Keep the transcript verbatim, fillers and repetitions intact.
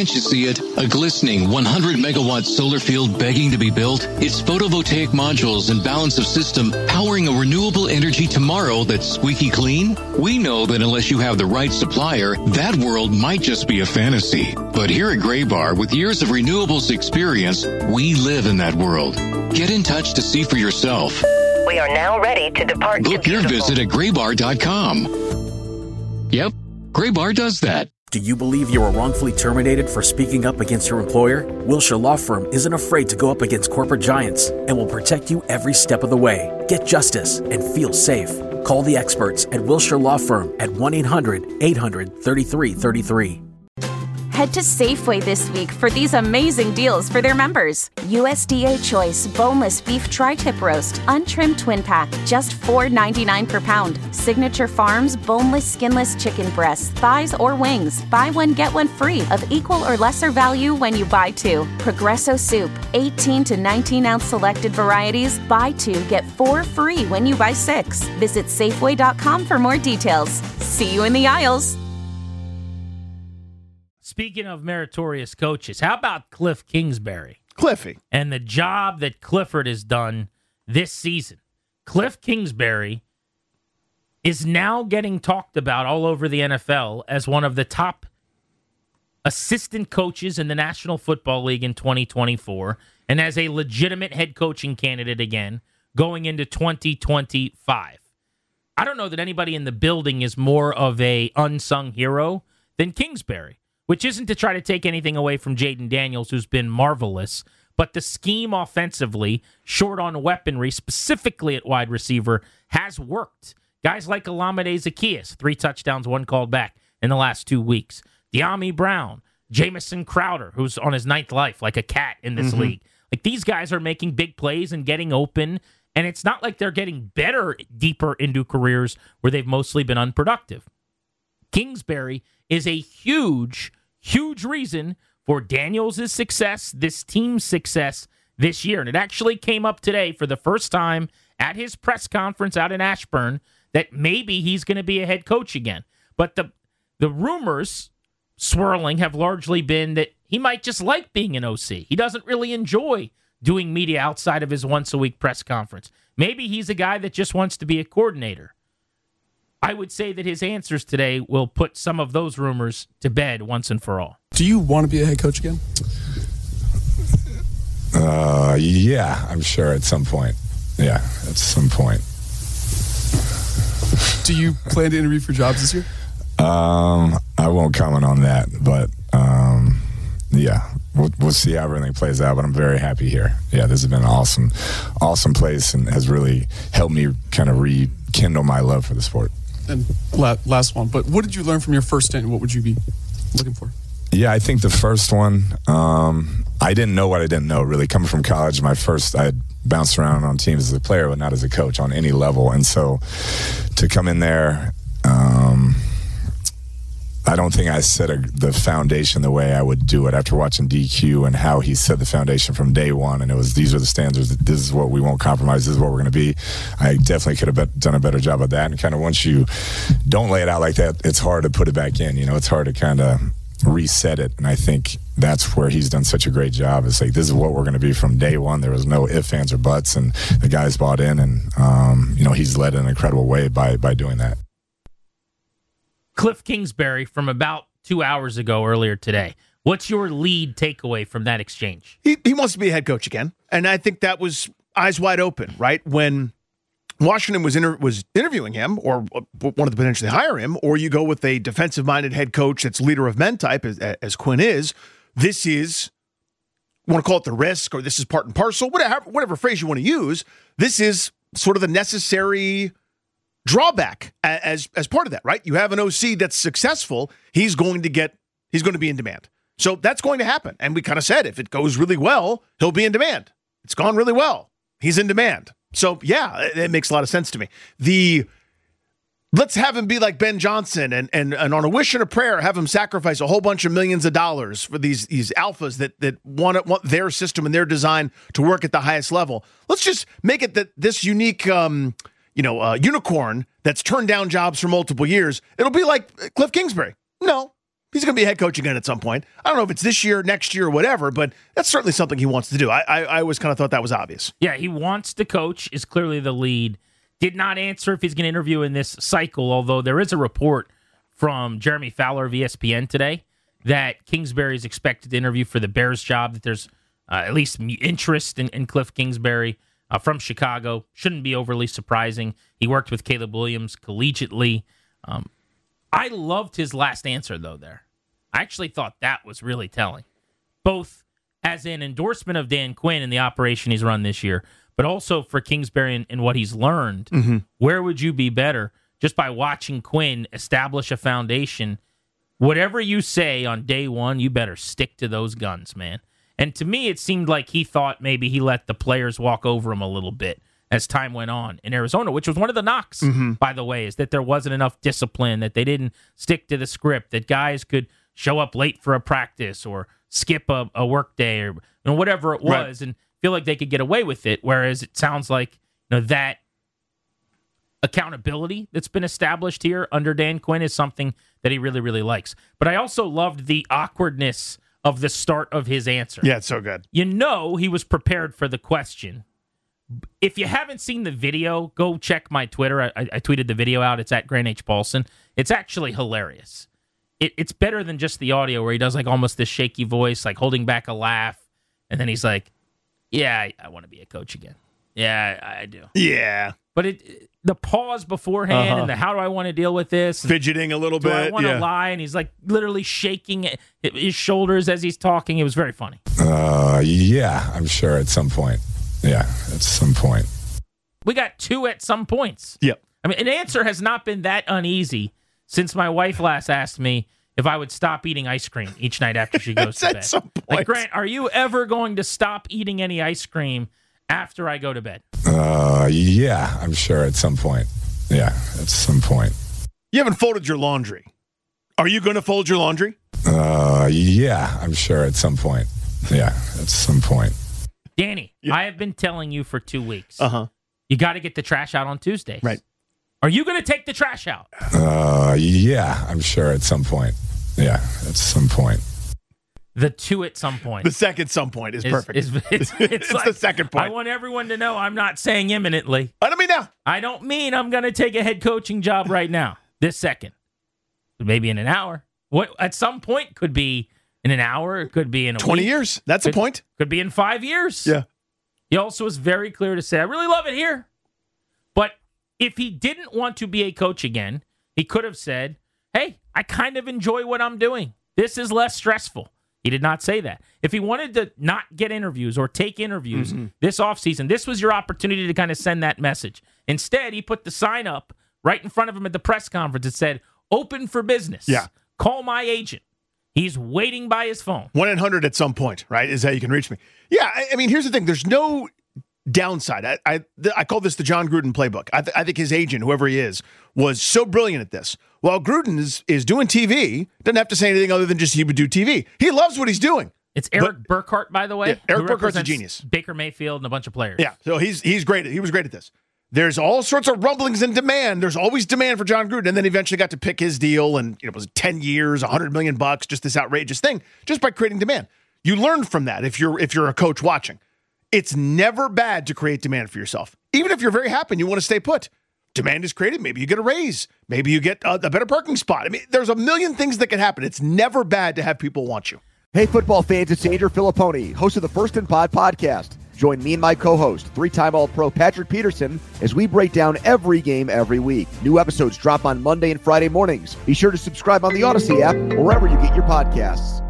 Can't you see it? A glistening one hundred megawatt solar field begging to be built? It's photovoltaic modules and balance of system powering a renewable energy tomorrow that's squeaky clean? We know that unless you have the right supplier, that world might just be a fantasy. But here at Graybar, with years of renewables experience, we live in that world. Get in touch to see for yourself. We are now ready to depart. Book your visit at graybar dot com. Yep, Graybar does that. Do you believe you were wrongfully terminated for speaking up against your employer? Wilshire Law Firm isn't afraid to go up against corporate giants and will protect you every step of the way. Get justice and feel safe. Call the experts at Wilshire Law Firm at one eight hundred eight hundred thirty-three thirty-three. Head to Safeway this week for these amazing deals for their members. U S D A Choice Boneless Beef Tri-Tip Roast, Untrimmed Twin Pack, just four ninety-nine per pound. Signature Farms Boneless Skinless Chicken Breasts, Thighs, or Wings. Buy one, get one free of equal or lesser value when you buy two. Progresso Soup, eighteen to nineteen ounce selected varieties. Buy two, get four free when you buy six. Visit Safeway dot com for more details. See you in the aisles. Speaking of meritorious coaches, how about Cliff Kingsbury? Cliffy. And the job that Clifford has done this season. Cliff Kingsbury is now getting talked about all over the N F L as one of the top assistant coaches in the National Football League in twenty twenty-four and as a legitimate head coaching candidate again going into twenty twenty-five. I don't know that anybody in the building is more of a unsung hero than Kingsbury. Which isn't to try to take anything away from Jaden Daniels, who's been marvelous, but the scheme offensively, short on weaponry, specifically at wide receiver, has worked. Guys like Olamide Zaccheaus, three touchdowns, one called back in the last two weeks. De'Ami Brown, Jamison Crowder, who's on his ninth life, like a cat in this mm-hmm. league. Like, these guys are making big plays and getting open, and it's not like they're getting better deeper into careers where they've mostly been unproductive. Kingsbury is a huge, huge reason for Daniels' success, this team's success this year. And it actually came up today for the first time at his press conference out in Ashburn that maybe he's going to be a head coach again. But the the rumors swirling have largely been that he might just like being an O C. He doesn't really enjoy doing media outside of his once-a-week press conference. Maybe he's a guy that just wants to be a coordinator. I would say that his answers today will put some of those rumors to bed once and for all. Do you want to be a head coach again? Uh, yeah, I'm sure at some point. Yeah, at some point. Do you plan to interview for jobs this year? Um, I won't comment on that, but um, yeah, we'll, we'll see how everything plays out. But I'm very happy here. Yeah, this has been an awesome, awesome place and has really helped me kind of rekindle my love for the sport. And last one, but what did you learn from your first stint? What would you be looking for? Yeah, I think the first one, um, I didn't know what I didn't know, really. Coming from college, my first, I had bounced around on teams as a player, but not as a coach on any level. And so to come in there, um, I don't think I set a, the foundation the way I would do it after watching D Q and how he set the foundation from day one. And it was, these are the standards. This is what we won't compromise. This is what we're going to be. I definitely could have bet, done a better job of that. And kind of once you don't lay it out like that, it's hard to put it back in. You know, it's hard to kind of reset it. And I think that's where he's done such a great job. It's like, this is what we're going to be from day one. There was no ifs, ands, or buts. And the guys bought in. And, um, you know, he's led in an incredible way by by doing that. Cliff Kingsbury from about two hours ago earlier today. What's your lead takeaway from that exchange? He, he wants to be a head coach again. And I think that was eyes wide open, right? When Washington was inter- was interviewing him or wanted to potentially hire him, or you go with a defensive-minded head coach that's leader of men type, as, as Quinn is, this is, you want to call it the risk, or this is part and parcel, whatever, whatever phrase you want to use, this is sort of the necessary drawback as as part of that, right? You have an O C that's successful, he's going to get, he's going to be in demand. So that's going to happen. And we kind of said, if it goes really well, he'll be in demand. It's gone really well. He's in demand. So yeah, it, it makes a lot of sense to me. The, let's have him be like Ben Johnson and and, and on a wish and a prayer, have him sacrifice a whole bunch of millions of dollars for these, these alphas that, that want, want their system and their design to work at the highest level. Let's just make it that this unique, um, you know, uh, unicorn that's turned down jobs for multiple years, it'll be like Cliff Kingsbury. No, He's going to be a head coach again at some point. I don't know if it's this year, next year, or whatever, but that's certainly something he wants to do. I, I, I always kind of thought that was obvious. Yeah, he wants to coach, is clearly the lead. Did not answer if he's going to interview in this cycle, although there is a report from Jeremy Fowler of E S P N today that Kingsbury is expected to interview for the Bears job, that there's uh, at least interest in, in Cliff Kingsbury uh, from Chicago. Shouldn't be overly surprising. He worked with Caleb Williams collegiately. Um, I loved his last answer, though, there. I actually thought that was really telling, both as an endorsement of Dan Quinn and the operation he's run this year, but also for Kingsbury and, and what he's learned. Mm-hmm. Where would you be better just by watching Quinn establish a foundation? Whatever you say on day one, you better stick to those guns, man. And to me, it seemed like he thought maybe he let the players walk over him a little bit as time went on in Arizona, which was one of the knocks, mm-hmm. by the way, is that there wasn't enough discipline, that they didn't stick to the script, that guys could show up late for a practice or skip a, a work day or you know, whatever it was right. and feel like they could get away with it, whereas it sounds like you know that accountability that's been established here under Dan Quinn is something that he really, really likes. But I also loved the awkwardness of the start of his answer. Yeah, it's so good. You know he was prepared for the question. If you haven't seen the video, go check my Twitter. I, I tweeted the video out. It's at Grant H. Paulson. It's actually hilarious. It, it's better than just the audio where he does like almost this shaky voice, like holding back a laugh. And then he's like, yeah, I, I want to be a coach again. Yeah, I, I do. Yeah. But it the pause beforehand uh-huh. and the how do I want to deal with this? Fidgeting a little do bit. I want to yeah. lie? And he's like literally shaking his shoulders as he's talking. It was very funny. Uh, yeah, I'm sure at some point. Yeah, at some point. We got two at some points. Yep. I mean, an answer has not been that uneasy since my wife last asked me if I would stop eating ice cream each night after she goes to at bed. Some point. Like, Grant, are you ever going to stop eating any ice cream after I go to bed? Uh, yeah, I'm sure at some point. Yeah, at some point. You haven't folded your laundry. Are you going to fold your laundry? Uh, yeah, I'm sure at some point. Yeah, at some point. Danny, yeah. I have been telling you for two weeks. Uh-huh. You got to get the trash out on Tuesdays. Right. Are you going to take the trash out? Uh, yeah, I'm sure at some point. Yeah, at some point. The two at some point. The second some point is, is perfect. Is, it's it's, it's like, the second point. I want everyone to know I'm not saying imminently. I don't mean now. I don't mean I'm going to take a head coaching job right now, this second. Maybe in an hour. What at some point could be in an hour. It could be in a twenty week. years. That's could, a point. Could be in five years. Yeah. He also was very clear to say, I really love it here. But if he didn't want to be a coach again, he could have said, hey, I kind of enjoy what I'm doing. This is less stressful. He did not say that. If he wanted to not get interviews or take interviews mm-hmm. this offseason, this was your opportunity to kind of send that message. Instead, he put the sign up right in front of him at the press conference. It said, open for business. Yeah. Call my agent. He's waiting by his phone. one eight hundred at some point, right, is how you can reach me. Yeah, I, I mean, here's the thing. There's no downside. I I, th- I call this the John Gruden playbook. I, th- I think his agent, whoever he is, was so brilliant at this. While Gruden is, is doing T V, doesn't have to say anything other than just he would do T V. He loves what he's doing. It's Eric but, Burkhart, by the way. Yeah, Eric Burkhart's a genius. Baker Mayfield and a bunch of players. Yeah, so he's he's great. He was great at this. There's all sorts of rumblings and demand. There's always demand for John Gruden, and then eventually got to pick his deal, and you know, it was ten years, a hundred million bucks, just this outrageous thing, just by creating demand. You learn from that if you're if you're a coach watching. It's never bad to create demand for yourself, even if you're very happy and you want to stay put. Demand is created. Maybe you get a raise. Maybe you get a, a better parking spot. I mean, there's a million things that can happen. It's never bad to have people want you. Hey, football fans, it's Andrew Filipponi, host of the First and Pod podcast. Join me and my co-host, three-time All-Pro Patrick Peterson, as we break down every game every week. New episodes drop on Monday and Friday mornings. Be sure to subscribe on the Odyssey app or wherever you get your podcasts.